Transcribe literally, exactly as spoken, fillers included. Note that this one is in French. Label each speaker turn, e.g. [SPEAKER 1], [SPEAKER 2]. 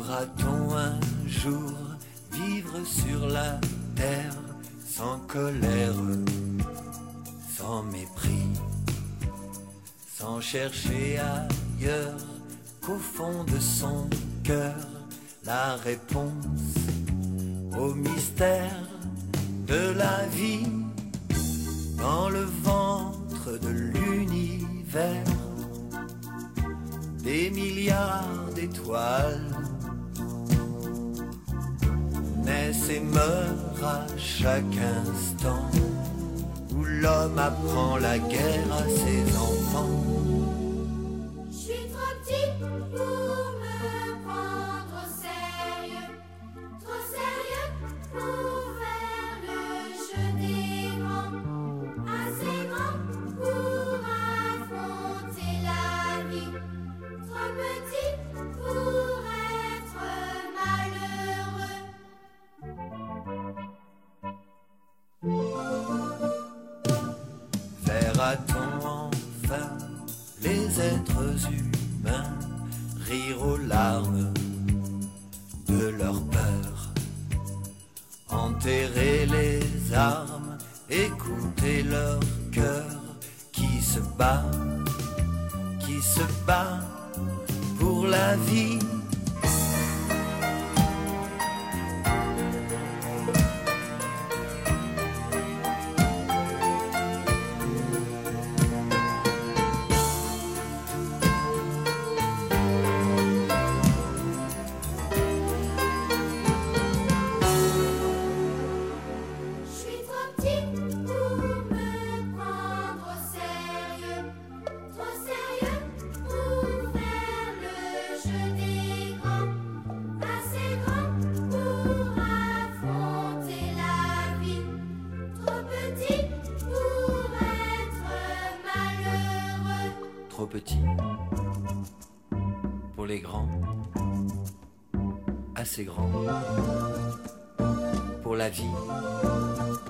[SPEAKER 1] Pourra-t-on un jour vivre sur la terre sans colère, sans mépris, sans chercher ailleurs qu'au fond de son cœur la réponse au mystère de la vie dans le ventre de l'univers, des milliards d'étoiles naissent et meurent à chaque instant où l'homme apprend la guerre à ses enfants.
[SPEAKER 2] Je suis trop petit pour me prendre au sérieux, trop sérieux pour faire le jeu des grands, assez grand pour affronter la vie, trop petit pour être malheureux.
[SPEAKER 1] Verra-t-on enfin les êtres humains rire aux larmes de leur peur, enterrer les armes, écouter leur cœur qui se bat, qui se bat pour la vie. Trop petit pour les grands, assez grand pour la vie.